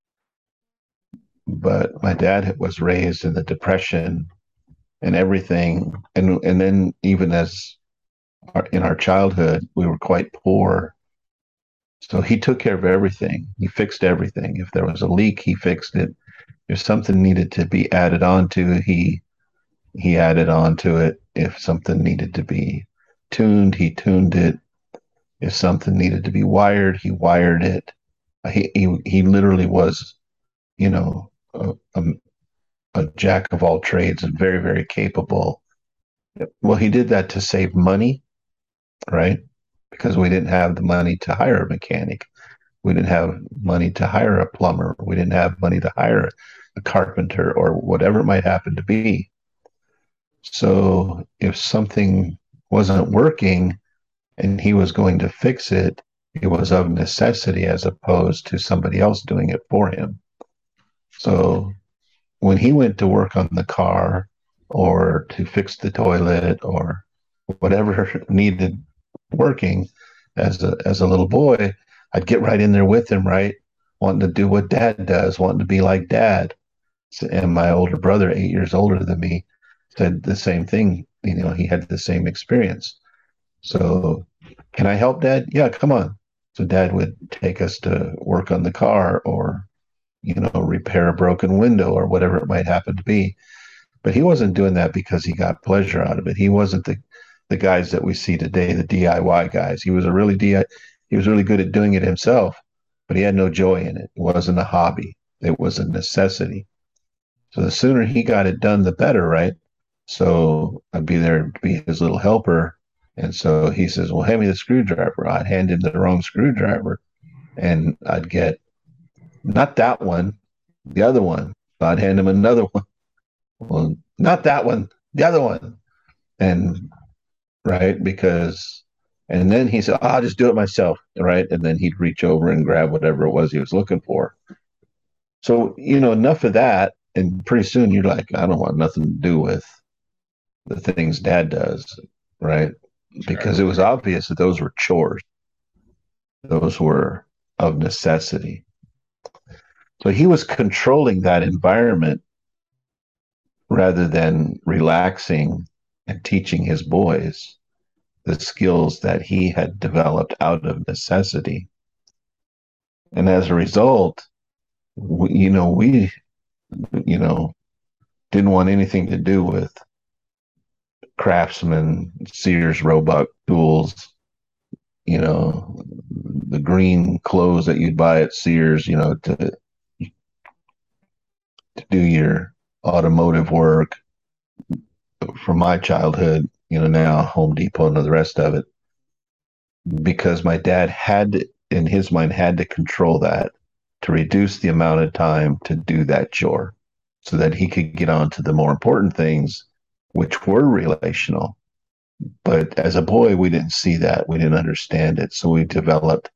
But my dad was raised in the Depression and everything. And then even in our childhood, we were quite poor. So he took care of everything. He fixed everything. If there was a leak, he fixed it. If something needed to be added on to, he added on to it. If something needed to be tuned, he tuned it. If something needed to be wired, he wired it. He literally was, you know, a, a, a jack of all trades and very, very capable. Well, he did that to save money, right? Because we didn't have the money to hire a mechanic. We didn't have money to hire a plumber. We didn't have money to hire a carpenter or whatever it might happen to be. So if something wasn't working, and he was going to fix it, it was of necessity as opposed to somebody else doing it for him. So when he went to work on the car or to fix the toilet or whatever needed working as a little boy, I'd get right in there with him, right? Wanting to do what dad does, wanting to be like dad. And my older brother, 8 years older than me, said the same thing. He had the same experience. So, can I help dad? Yeah, come on. So dad would take us to work on the car or, repair a broken window or whatever it might happen to be. But he wasn't doing that because he got pleasure out of it. He wasn't the guys that we see today, the DIY guys. He was really good at doing it himself, but he had no joy in it. It wasn't a hobby. It was a necessity. So the sooner he got it done, the better, right? So I'd be there to be his little helper. And so he says, well, hand me the screwdriver. I'd hand him the wrong screwdriver and I'd get not that one, the other one. So I'd hand him another one. Well, not that one, the other one. And right, and then he said, oh, I'll just do it myself. Right. And then he'd reach over and grab whatever it was he was looking for. So, enough of that. And pretty soon you're like, I don't want nothing to do with the things dad does. Right. Sure. Because it was obvious that those were chores, those were of necessity. So he was controlling that environment rather than relaxing and teaching his boys the skills that he had developed out of necessity. And as a result, we didn't want anything to do with Craftsman, Sears, Roebuck tools, the green clothes that you'd buy at Sears, to do your automotive work. From my childhood, now Home Depot and the rest of it, because my dad in his mind, had to control that to reduce the amount of time to do that chore so that he could get on to the more important things, which were relational. But as a boy, we didn't see that. We didn't understand it. So we developed,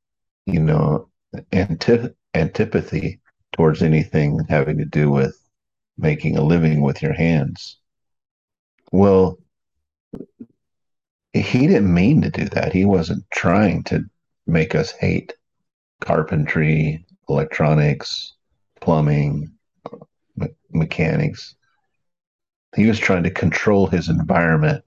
antipathy towards anything having to do with making a living with your hands. Well, he didn't mean to do that. He wasn't trying to make us hate carpentry, electronics, plumbing, mechanics. He was trying to control his environment,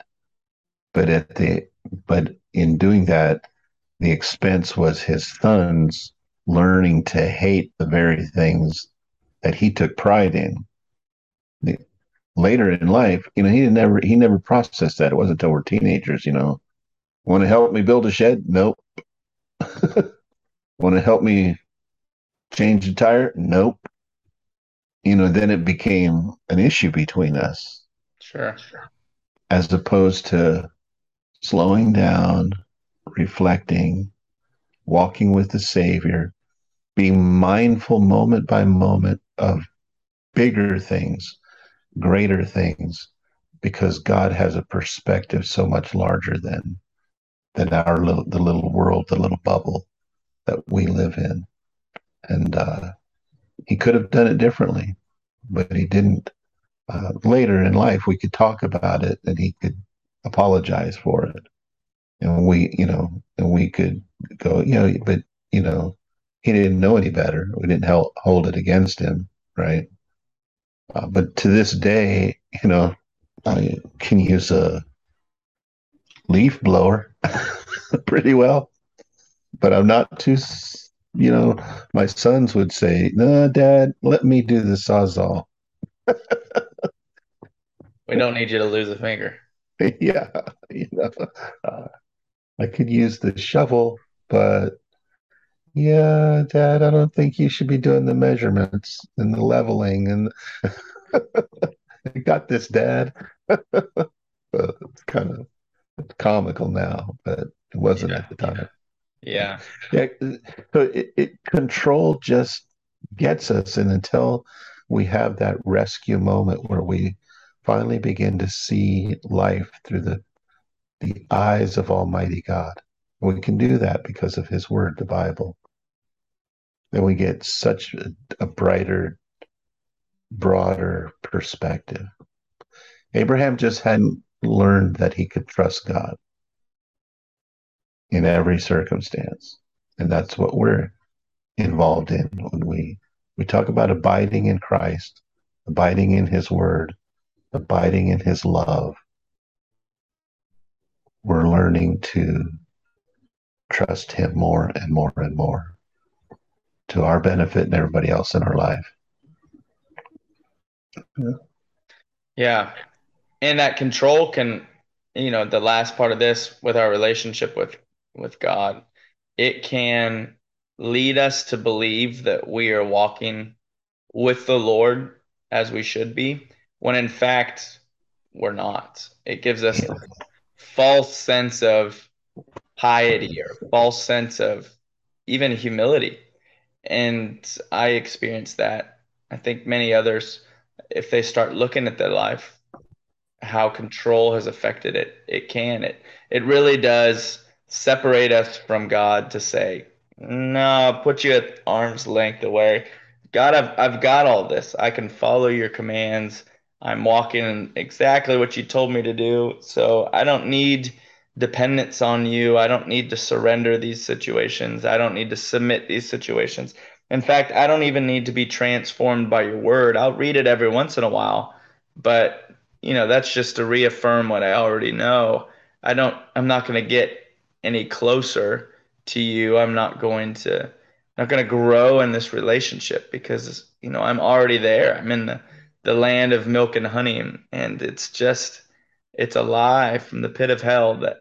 but in doing that, the expense was his sons learning to hate the very things that he took pride in. Later in life, he never processed that. It wasn't until we're teenagers, want to help me build a shed? Nope. Want to help me change the tire? Nope. Then it became an issue between us. Sure. As opposed to slowing down, reflecting, walking with the Savior, being mindful moment by moment of bigger things, greater things, because God has a perspective so much larger than the little world, the little bubble that we live in. And he could have done it differently, but he didn't. Later in life, we could talk about it, and he could apologize for it, and we could go, but he didn't know any better. We didn't hold it against him, right? But to this day, I can use a leaf blower pretty well, but I'm not too. My sons would say, "No, Dad, let me do the sawzall." We don't need you to lose a finger. Yeah, uh, I could use the shovel, but yeah, Dad, I don't think you should be doing the measurements and the leveling and I got this, Dad. It's kind of comical now, but it wasn't Yeah. at the time. Yeah. Yeah, so control just gets us, and until we have that rescue moment where we finally begin to see life through the eyes of Almighty God, We can do that because of his word, the Bible. Then we get such a brighter, broader perspective. Abraham just hadn't learned that he could trust God in every circumstance. And that's what we're involved in when we talk about abiding in Christ, abiding in his word, abiding in his love. We're learning to trust him more and more and more to our benefit and everybody else in our life. Yeah. And that control can, the last part of this with our relationship with God, it can lead us to believe that we are walking with the Lord as we should be, when in fact we're not. It gives us Yeah. this false sense of piety or false sense of even humility. And I experienced that. I think many others, if they start looking at their life, how control has affected it. It really does separate us from God to say, no, put you at arm's length away. God, I've got all this. I can follow your commands. I'm walking in exactly what you told me to do. So I don't need dependence on you. I don't need to surrender these situations. I don't need to submit these situations. In fact, I don't even need to be transformed by your word. I'll read it every once in a while, but that's just to reaffirm what I already know. I'm not going to get any closer to you. I'm not going to grow in this relationship because, I'm already there. I'm in the land of milk and honey. And it's a lie from the pit of hell that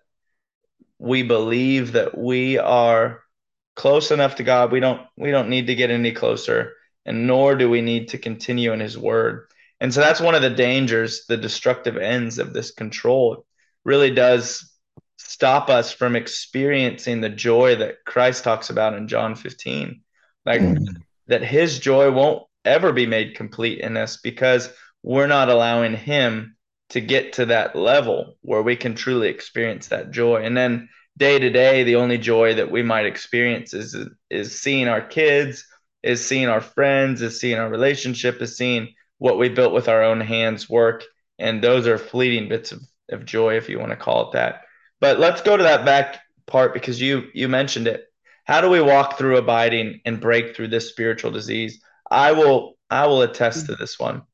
we believe that we are close enough to God. We don't need to get any closer, and nor do we need to continue in his word. And so that's one of the dangers, the destructive ends of this control. It really does stop us from experiencing the joy that Christ talks about in John 15. Like that his joy won't ever be made complete in us because we're not allowing him to get to that level where we can truly experience that joy. And then day to day, the only joy that we might experience is seeing our kids, is seeing our friends, is seeing our relationship, is seeing what we built with our own hands work. And those are fleeting bits of joy, if you want to call it that. But let's go to that back part because you mentioned it. How do we walk through abiding and break through this spiritual disease? I will attest to this one.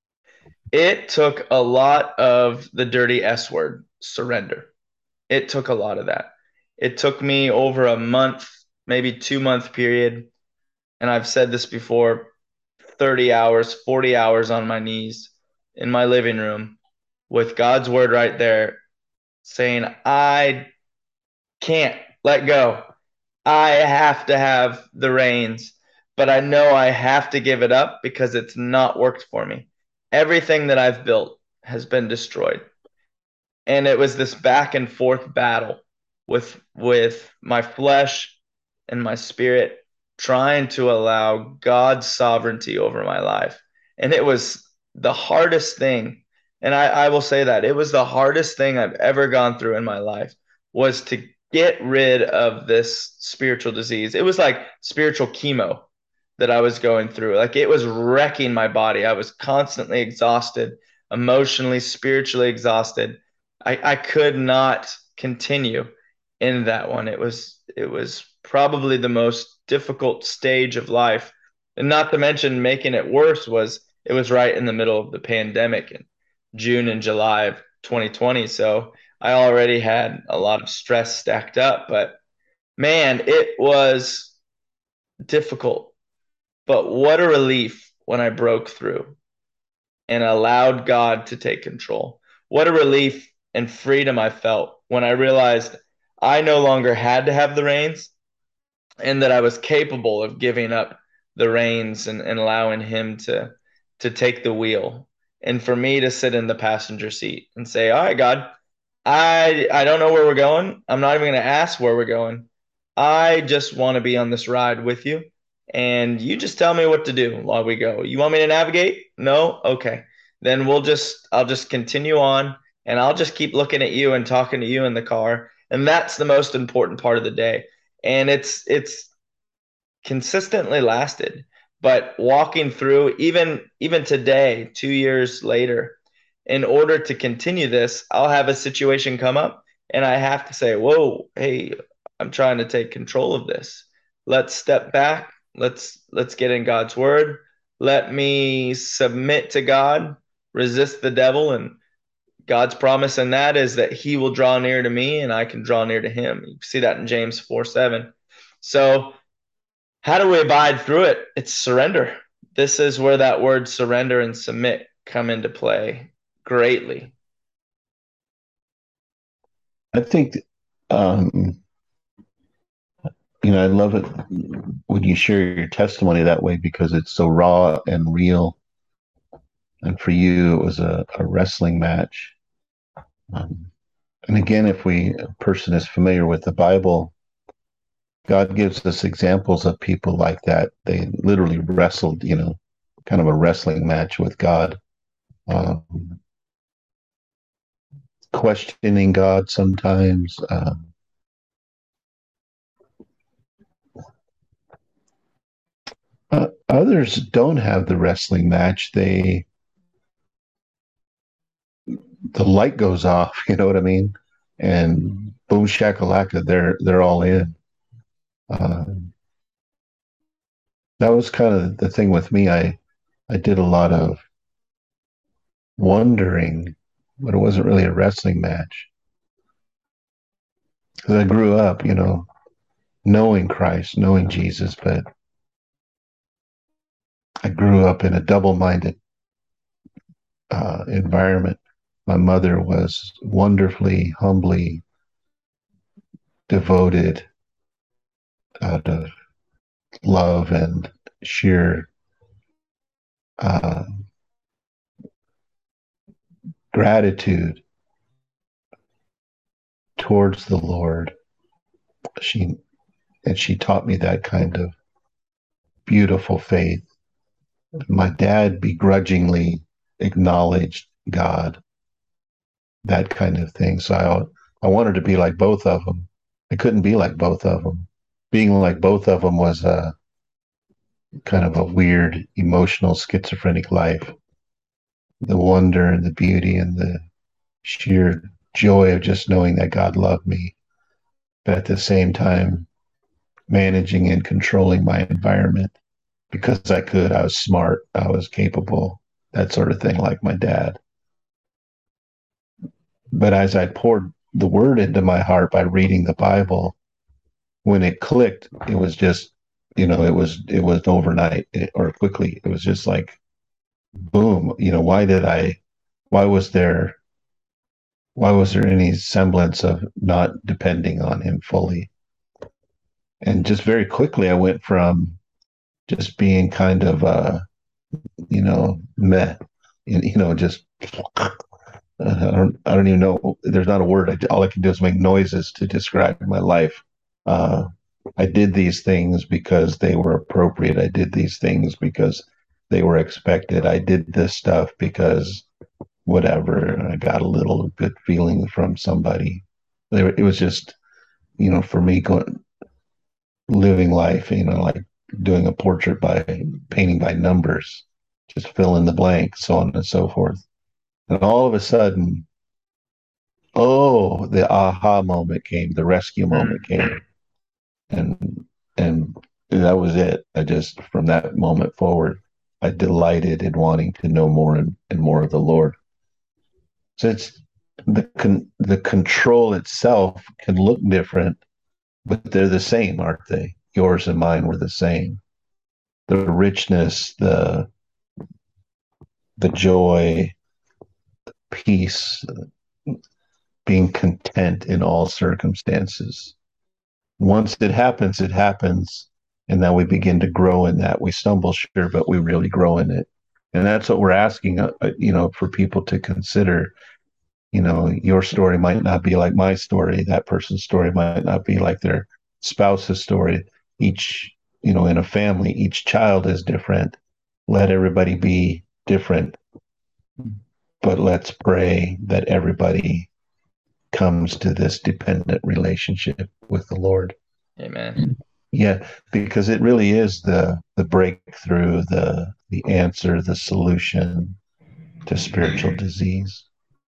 It took a lot of the dirty S word, surrender. It took a lot of that. It took me over a month, maybe 2 month period. And I've said this before, 30 hours, 40 hours on my knees in my living room with God's word right there saying, I can't let go. I have to have the reins, but I know I have to give it up because it's not worked for me. Everything that I've built has been destroyed. And it was this back and forth battle with my flesh and my spirit trying to allow God's sovereignty over my life. And it was the hardest thing. And I will say that it was the hardest thing I've ever gone through in my life was to get rid of this spiritual disease. It was like spiritual chemo that I was going through. Like it was wrecking my body. I was constantly exhausted, emotionally, spiritually exhausted. I could not continue in that one. It was probably the most difficult stage of life. And not to mention making it worse was it was right in the middle of the pandemic in June and July of 2020. So I already had a lot of stress stacked up, but man, it was difficult. But what a relief when I broke through and allowed God to take control. What a relief and freedom I felt when I realized I no longer had to have the reins and that I was capable of giving up the reins and allowing him to take the wheel and for me to sit in the passenger seat and say, all right, God, I don't know where we're going. I'm not even going to ask where we're going. I just want to be on this ride with you. And you just tell me what to do while we go. You want me to navigate? No? Okay. Then I'll just continue on and I'll just keep looking at you and talking to you in the car. And that's the most important part of the day. And it's consistently lasted. But walking through, even today, 2 years later, in order to continue this, I'll have a situation come up and I have to say, whoa, hey, I'm trying to take control of this. Let's step back. Let's get in God's word. Let me submit to God, resist the devil, and God's promise in that is that he will draw near to me and I can draw near to him. You see that in James 4:7. So how do we abide through it? It's surrender. This is where that word surrender and submit come into play greatly. I think, um, I love it when you share your testimony that way because it's so raw and real. And for you, it was a wrestling match. And again, if a person is familiar with the Bible, God gives us examples of people like that. They literally wrestled, kind of a wrestling match with God, um, questioning God sometimes. Others don't have the wrestling match. The light goes off, you know what I mean? And boom shakalaka, they're all in. Uh, that was kind of the thing with me. I did a lot of wondering, but it wasn't really a wrestling match because I grew up, knowing Christ, knowing Jesus, but I grew up in a double-minded environment. My mother was wonderfully, humbly devoted out of love and sheer uh, gratitude towards the Lord. She taught me that kind of beautiful faith. My dad begrudgingly acknowledged God, that kind of thing. So I wanted to be like both of them. I couldn't be like both of them. Being like both of them was a kind of a weird, emotional, schizophrenic life. The wonder and the beauty and the sheer joy of just knowing that God loved me, but at the same time, managing and controlling my environment because I could. I was smart, I was capable, that sort of thing, like my dad. But as I poured the word into my heart by reading the Bible, when it clicked, it was just, it was overnight or quickly. It was just like, boom, why was there, any semblance of not depending on him fully? And just very quickly, I went from just being kind of, meh, just, I don't even know. There's not a word. All I can do is make noises to describe my life. Uh, I did these things because they were appropriate. I did these things because they were expected. I did this stuff because whatever. I got a little good feeling from somebody. It was just, for me, living life, like doing a portrait by painting by numbers, just fill in the blank, so on and so forth. And all of a sudden, oh, the aha moment came, the rescue moment came. And that was it. I just, from that moment forward, I delighted in wanting to know more and more of the Lord. So it's the control itself can look different, but they're the same, aren't they? Yours and mine were the same. The richness, the joy, peace, being content in all circumstances. Once it happens, it happens. And then we begin to grow in that. We stumble, sure, but we really grow in it. And that's what we're asking, for people to consider. Your story might not be like my story. That person's story might not be like their spouse's story. Each, in a family, each child is different. Let everybody be different. But let's pray that everybody comes to this dependent relationship with the Lord. Amen. Yeah, because it really is the breakthrough, the answer, the solution to spiritual disease.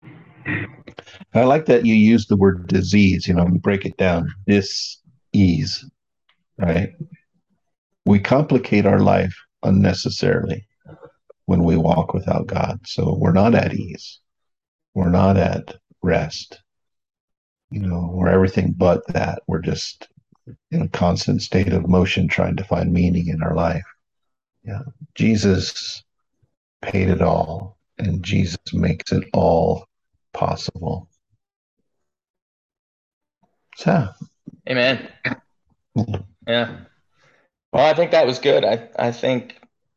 I like that you use the word disease, you break it down, dis-ease, right? We complicate our life unnecessarily when we walk without God. So we're not at ease. We're not at rest. We're everything but that. We're just in a constant state of motion trying to find meaning in our life. Yeah. Jesus paid it all, and Jesus makes it all possible. So, Amen. Yeah. Well, I think that was good. I think,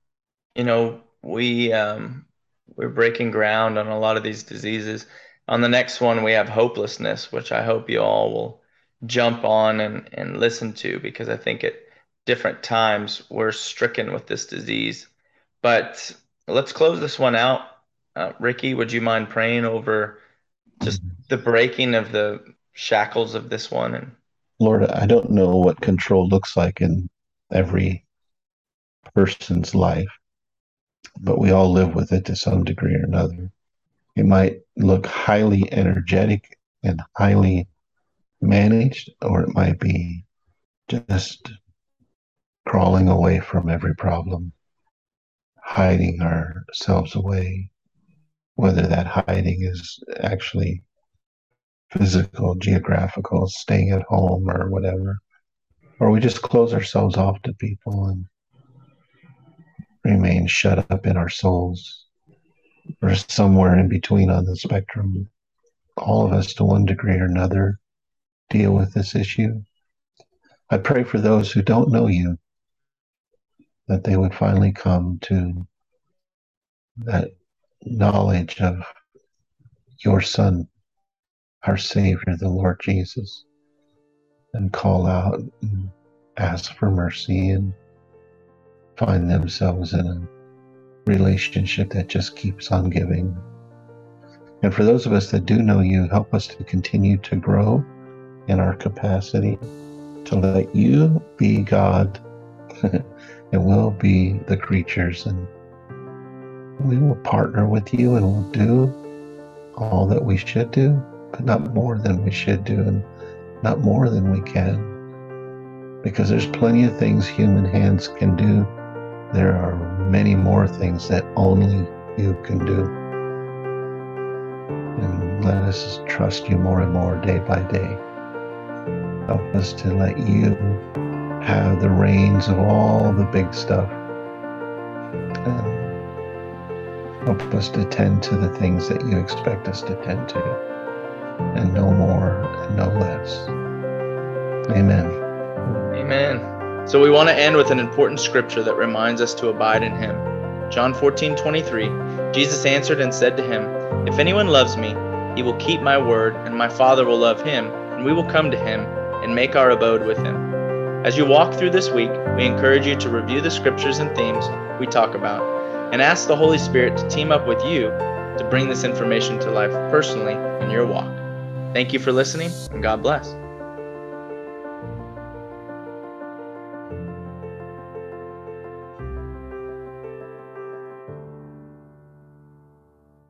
we're breaking ground on a lot of these diseases. On the next one, we have hopelessness, which I hope you all will jump on and listen to, because I think at different times we're stricken with this disease. But let's close this one out. Ricky, would you mind praying over just the breaking of the shackles of this one? And Lord, I don't know what control looks like in every person's life, but we all live with it to some degree or another. It might look highly energetic and highly managed, or it might be just crawling away from every problem, hiding ourselves away, whether that hiding is actually physical, geographical, staying at home or whatever, or we just close ourselves off to people and remain shut up in our souls, or somewhere in between on the spectrum. All of us, to one degree or another, deal with this issue. I pray for those who don't know you, that they would finally come to that knowledge of your Son, our Savior, the Lord Jesus, and call out and ask for mercy and find themselves in a relationship that just keeps on giving. And for those of us that do know you, help us to continue to grow in our capacity to let you be God and we'll be the creatures, and we will partner with you and we'll do all that we should do, but not more than we should do and not more than we can, because there's plenty of things human hands can do. There are many more things that only you can do. And let us trust you more and more day by day. Help us to let you have the reins of all the big stuff. And help us to tend to the things that you expect us to tend to, and no more and no less. Amen. Amen. So we want to end with an important scripture that reminds us to abide in him. John 14:23, Jesus answered and said to him, "If anyone loves me, he will keep my word, and my Father will love him, and we will come to him and make our abode with him." As you walk through this week, we encourage you to review the scriptures and themes we talk about, and ask the Holy Spirit to team up with you to bring this information to life personally in your walk. Thank you for listening, and God bless.